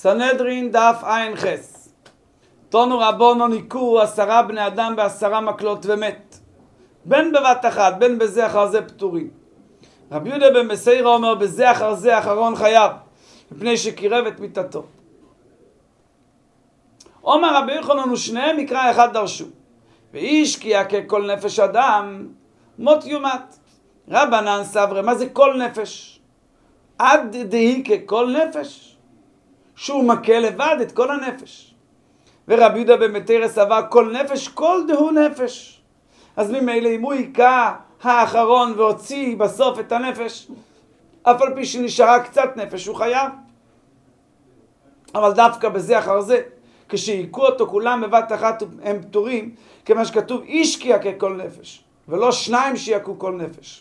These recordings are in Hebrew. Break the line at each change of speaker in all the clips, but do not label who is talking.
סנהדרין דף עין חס. תונו רבונו ניקו 10 בני אדם ב10 מקלות ומת. בין בבת אחת, בין בזה אחר זה פטורים. רבי יהודה בן מסיירא אומר בזה אחר זה אחרון חייו, מפני שקירב את מיתתו. אומר רבי יוחנן ושניהם מקרא אחד דרשו. ואיש כי יכה כל נפש אדם, מות יומת. רבנן סברי, מה זה כל נפש? עד דהי ככל נפש. שהוא מכה לבד את כל הנפש. ורבי יהודה בן מתרא סבר כל נפש, כל דהו נפש. אז ממילא אם הוא היכה האחרון והוציא בסוף את הנפש, אף על פי שנשארה קצת נפש, הוא חייב. אבל דווקא בזה אחר זה, כשהיכו אותו כולם בבת אחת הם פטורים, כמה שכתוב איש כי יכה כל נפש, ולא 2 שיכו כל נפש.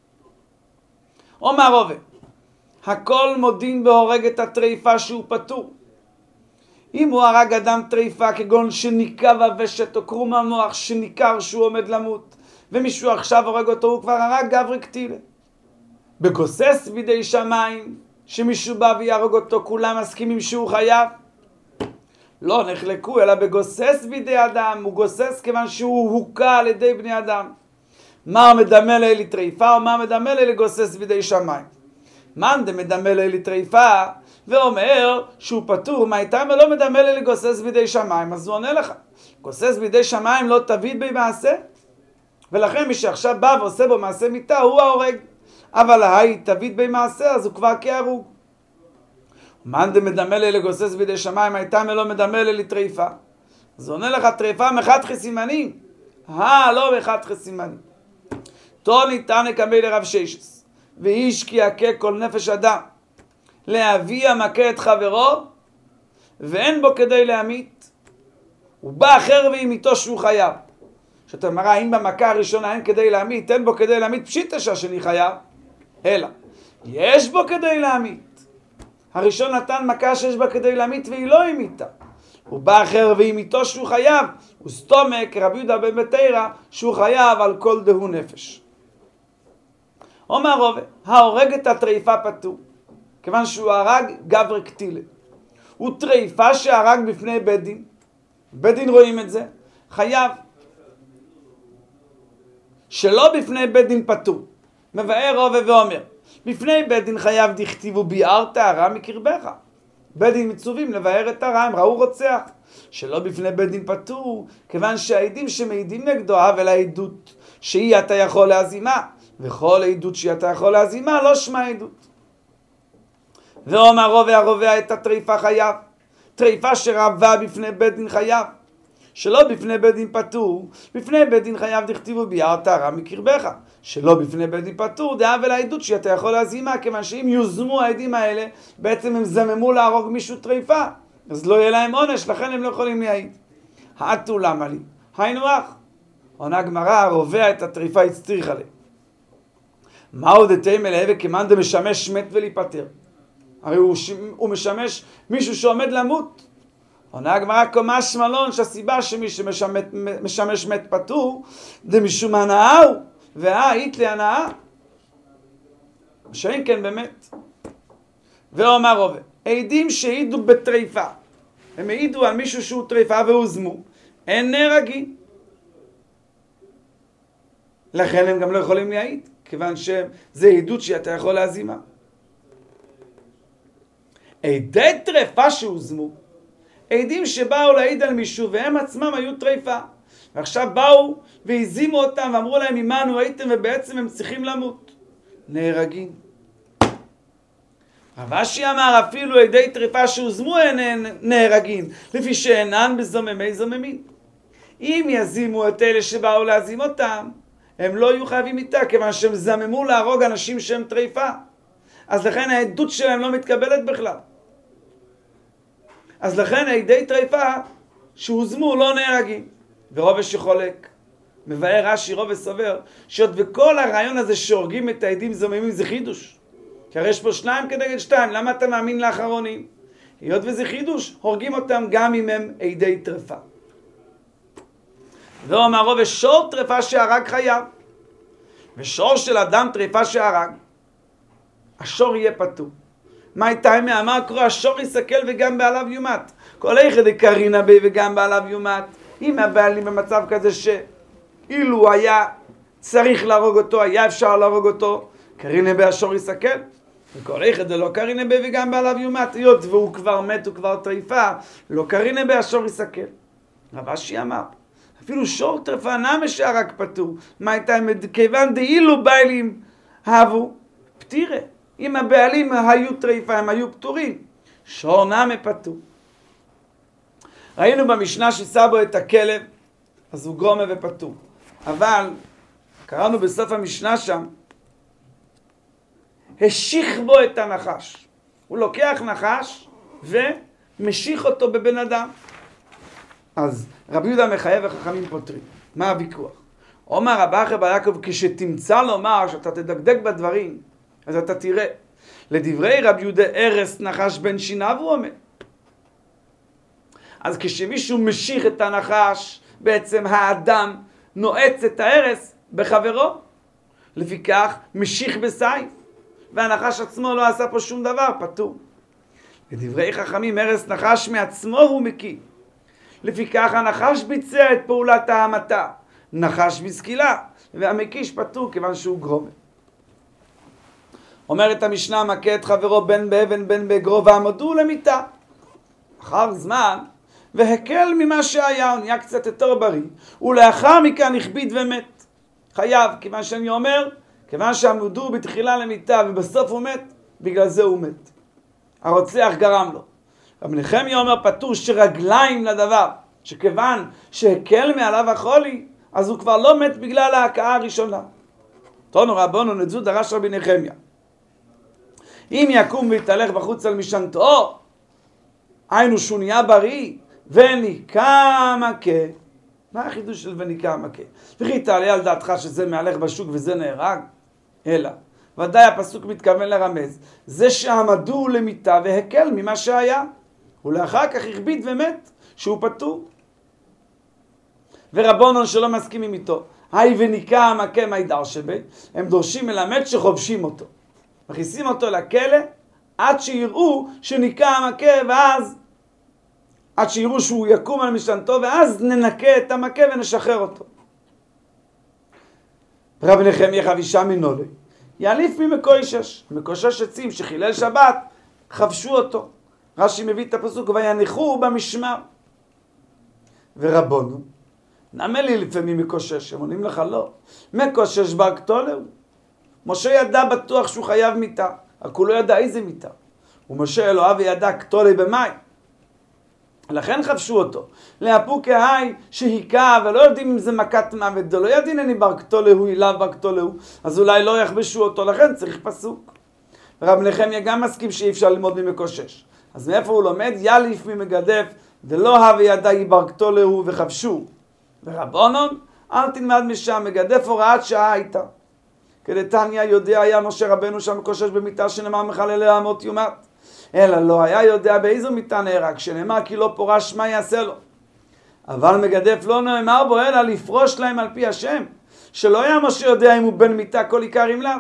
אומר רבי, הכל מודין בהורג את הטריפה שהוא פטור. אם הוא הרג אדם טריפה כגון שניקה וושת או קרום המוח שניכר שהוא עומד למות, ומישהו עכשיו הורג אותו, הוא כבר הרג גברי קטילה. בגוסס בידי שמיים, שמישהו בא ויהרוג אותו, כולם מסכימים שהוא חייב. לא נחלקו, אלא בגוסס בידי אדם, הוא גוסס כיוון שהוא הוקע על ידי בני אדם. מה מדמה לי לטריפה, או מה מדמה לי לגוסס בידי שמיים? מאן דמדמה לי לטריפה, ואומר שהוא פטור, מה איתם ולא מדמה לי לגוסס בידי שמיים, אז הוא עונה לך, גוסס בידי שמיים לא תביד במעשה, ולכן מי שעכשיו בא ועושה בו מעשה מיתה, הוא ההורג. אבל ההיא תביד במעשה, אז הוא כבר כהרוג. מאן דמדמה לי לגוסס בידי שמיים, איתם ולא מדמה לי לטריפה. אז הוא עונה לך, טריפה מחתכי סימנים. לא מחתכי סימנים. תוני תנא קמי לרב ששת, ואיש כי יכה כל נפש אדם, להביא המכה את חברו, ואין בו כדי להמית, הוא בא אחר והמיתו שהוא חייב. שאתה מראה, אם במכה הראשונה אין כדי להמית, אין בו כדי להמית, פשיטא שהשני חייב, אלא יש בו כדי להמית. הראשון נתן מכה שיש בה כדי להמית והיא לא המיתה, הוא בא אחר והמיתו שהוא חייב, הוא סתומק רבי יהודה בן מתרא שהוא חייב על כל דהו נפש. אומר רבי, ההורג את הטריפה פטור, כיוון שהוא הרג גברי קטילה. הוא טריפה שהרג בפני בית דין, בית דין רואים את זה, חייב. שלא בפני בית דין פטור. מבאר רבי ואומר, בפני בית דין חייב דכתיבו ביארת הרע מקרבך. בית דין מצווים לבאר את הרע, הם ראו רוצח. שלא בפני בית דין פטור, כיוון שהעדים שמעידים נגדו אבל העדות שהיא אתה יכול להזימה, וכל העדות שהיא אתה יכול להזימה לא שמה עדות. ואומר רבי הרובע את הטריפה חייב, טריפה שרבה בפני בית דין חייב, שלא בפני בית דין פטור, בפני בית דין חייב דכתיבו ביארת הרע מקרבך. שלא בפני בית דין פטור, דעה ולעדות שאתה יכול להזימה, כיוון שאם יוזמו העדים האלה, בעצם הם זממו להרוג מישהו טריפה, אז לא יהיה להם עונש, לכן הם לא יכולים להעיד. העתו למה לי? היינו אח. עונה הגמרא, הרובע את הטריפה הצטריך עליה. מהו דתימה להווה כמאן דמשמש מת ולהיפטר? הרי הוא משמש מישהו שעומד למות. עונה הגמרא קומש מלון שהסיבה שמי שמשמש מת פטור דמשום הנאה הוא, והאית להנאה. שאין כן באמת. ואומר רבי, עדים שהעידו בטריפה, הם העידו על מישהו שהוא טריפה והוזמו, אין נהרגים. לכן הם גם לא יכולים להעיד, כיוון שזה עדות שאתה יכול להזימה. עדי טריפה שהוזמו, עדים שבאו להעיד על מישהו והם עצמם היו טריפה, ועכשיו באו והזימו אותם ואמרו להם ממנו הייתם ובעצם הם צריכים למות, נהרגים. רב אשי אמר אפילו עדי טריפה שהוזמו אין נהרגים, לפי שאינן בזוממי זוממין. אם יזימו את אלה שבאו להזים אותם, הם לא יהיו חייבים איתה, כיוון שהם זממו להרוג אנשים שהם טריפה, אז לכן העדות שלהם לא מתקבלת בכלל. אז לכן עדי טריפה שהוזמו לא נהרגים. ורבי שחולק, מבאר רש"י רבי סובר, שעוד וכל הרעיון הזה שהורגים את העדים זוממים זה חידוש. כי הרי יש פה 2 כנגד 2, למה אתה מאמין לאחרונים? היות וזה חידוש, הורגים אותם גם אם הם עדי טריפה. ואומר רבי, שור טריפה שהרג חייב, ושור של אדם טריפה שהרג, השור יהיה פטור. מה הייתה מה קורה? השור יסכל וגם בעליו יומת. כל איכא דקרינא בי וגם בעליו יומת. אם הבעלים במצב כזה שאילו היה צריך להרוג אותו, היה אפשר להרוג אותו, קרינא בי השור יסכל. וכל איכא דלא קרינא בי וגם בעליו יומת. היות והוא כבר מת, הוא כבר טריפה, לא קרינא בי השור יסכל. רב אשי אמר, אפילו שור טרפה נמי שהרג פטור. מה הייתה כיוון דאילו בעלים הבו פטירה. אם הבעלים היו טריפה, הם היו פטורים. שור נמי פטור. ראינו במשנה ששא בו את הכלב, אז הוא גרומה ופטור. אבל קראנו בסוף המשנה שם, השיך בו את הנחש. הוא לוקח נחש ומשיך אותו בבן אדם. אז רבי יהודה מחייב וחכמים פותרים. מה הוויכוח? אומר רב אחא בר יעקב, כשתמצא לומר שאתה תדקדק בדברים, אז אתה תראה. לדברי רבי יהודה ארס נחש בין שיניו הוא אומר. אז כשמישהו משיך את הנחש, בעצם האדם נועץ את הארס בחברו. לפיכך משיך בסייף. והנחש עצמו לא עשה פה שום דבר, פטור. לדברי חכמים ארס נחש מעצמו הוא מקיא. לפיכך הנחש ביצע את פעולת ההמתה. נחש בסקילה. והמקיש פטור כיוון שהוא גרומה. אומרת המשנה, מכה את חברו בין באבן בין באגרו ועמדו למיתה. אחר זמן, והקל ממה שהיה, הוא נהיה קצת יותר בריא, ולאחר מכאן הכביד ומת. חייב, כיוון שאני אומר, כיוון שעמדו בתחילה למיתה ובסוף הוא מת, בגלל זה הוא מת. הרוצח גרם לו. רב נחמיה אומר פטור שרגליים לדבר, שכיוון שהקל מעליו החולי, אז הוא כבר לא מת בגלל ההכאה הראשונה. תונו רבונו נדזו דרש רבי נחמיה. אם יקום ויתהלך בחוץ על משענתו, היינו שהוא נהיה בריא, וניקה מכה. מה החידוש של וניקה מכה? וכי תעלה על דעתך שזה מהלך בשוק וזה נהרג? אלא, ודאי הפסוק מתכוון לרמז, זה שעמדו למיתה והקל ממה שהיה, ולאחר כך הכביד ומת, שהוא פטור. ורבונון שלא מסכימים איתו, היי וניקה המכה מי דרשבי, הם דורשים מלמד שחובשים אותו. מכניסים אותו לכלא, עד שיראו שניקה המכה, ואז עד שיראו שהוא יקום על משענתו, ואז ננקה את המכה ונשחרר אותו. רבי נחמיה חבישה מנולי, יעליף ממקושש, מקושש עצים שחילל שבת, חבשו אותו. רש"י מביא את הפסוק, ויניחו במשמר. ורבונו, נאמר לי לפעמים מקושש, הם עונים לך לא. מקושש בר קטולהו. משה ידע בטוח שהוא חייב מיתה, רק הוא לא ידע איזה מיתה. ומשה אלוהיו ידע קטולי במים. לכן חבשו אותו. לאפו כהי שהיכה, ולא יודעים אם זה מכת מוות, לא ידין אני בר קטולהו, אליו בר קטולהו, אז אולי לא יכבשו אותו, לכן צריך פסוק. רב נחמיה גם מסכים שאי אפשר ללמוד ממקושש. אז מאיפה הוא לומד? יליף ממגדף, דלא הווה ידעי בר קטולהו וחבשו. ורבונון, אל תלמד משם, מגדף הוראת שעה הייתה. כדתניא יודע היה משה רבנו שם מקושש במיתה שנאמר מחללי אמות יומת. אלא לא היה יודע באיזו מיתה נהרג, שנאמר כי לא פורש מה יעשה לו. אבל מגדף לא נאמר בו אלא לפרוש להם על פי השם, שלא היה משה יודע אם הוא בן מיתה כל עיקר אם לאו.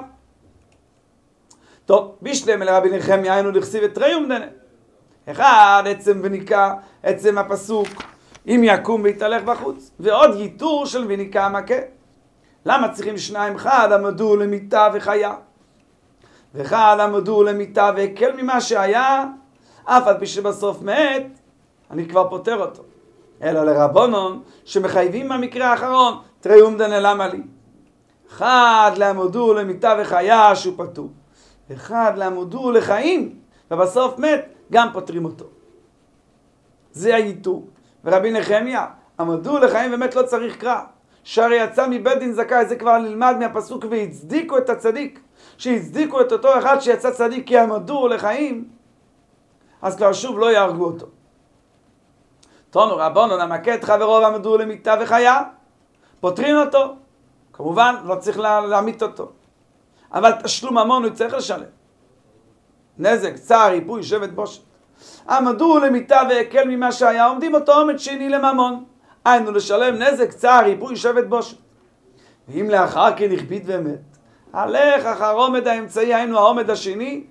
טוב, בישלם אל רבי נחמיה היינו לכסיב את תרי אומדנה. אחד, עצם וניקה, עצם הפסוק, אם יקום ויתהלך בחוץ, ועוד ייתור של וניקה מכה. למה צריכים שניים? אחד עמדו למיתה וחיה, ואחד עמדו למיתה והקל ממה שהיה, אף על פי שבסוף מת, אני כבר פותר אותו. אלא לרבונון שמחייבים במקרה האחרון, תרי אומדנה למה לי. אחד לעמדו למיתה וחיה שהוא פטור, אחד לעמדו לחיים ובסוף מת, גם פותרים אותו. זה הייתור. ורבי נחמיה, עמדו לחיים ומת לא צריך קרא. שהרי יצא מבית דין זכאי, זה כבר נלמד מהפסוק, והצדיקו את הצדיק. שהצדיקו את אותו אחד שיצא צדיק כי עמדו לחיים, אז כבר שוב לא יהרגו אותו. תונו רבונו, נמכה את חברו ועמדו למיתה וחיה, פותרים אותו. כמובן, לא צריך להמית אותו. אבל תשלום ממון הוא צריך לשלם. נזק, צער, ריפוי, שבט בושת. עמדו למיתה והקל ממה שהיה, עומדים אותו עומד שני לממון. היינו לשלם נזק, צער, ריפוי, שבט בושת. ואם לאחר כן הכביד ומת, הלך אחר עומד האמצעי, היינו העומד השני,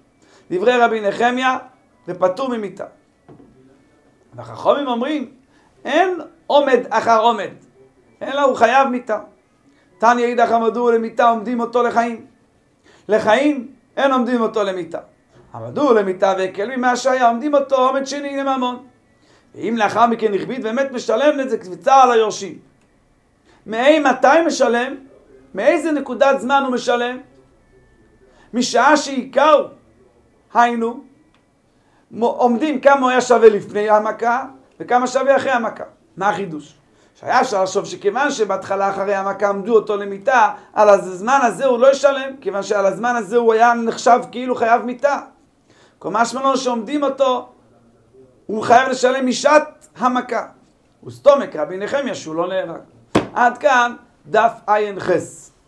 דברי רבי נחמיה, ופטור ממיתה. והחכמים אומרים, אין עומד אחר עומד, אלא הוא חייב מיתה. תניא אידך המדור למיתה עומדים אותו לחיים. לחיים אין עומדים אותו למיתה. המדור למיתה והקל ממה שהיה עומדים אותו עומד שני לממון. ואם לאחר מכן הכביד באמת משלם את זה קביצה על היורשים. מתי משלם? מאיזה נקודת זמן הוא משלם? משעה שעיקר, היינו, עומדים כמה הוא היה שווה לפני המכה וכמה שווה אחרי המכה. מה החידוש? שהיה אפשר לחשוב שכיוון שבהתחלה אחרי המכה עמדו אותו למיתה, על הזמן הזה הוא לא ישלם, כיוון שעל הזמן הזה הוא היה נחשב כאילו חייב מיתה. כל משמע לנו שעומדים אותו, הוא חייב לשלם משעת המכה. וסתומק רבי נחמיה שהוא לא נהרג. עד כאן דף עין חס.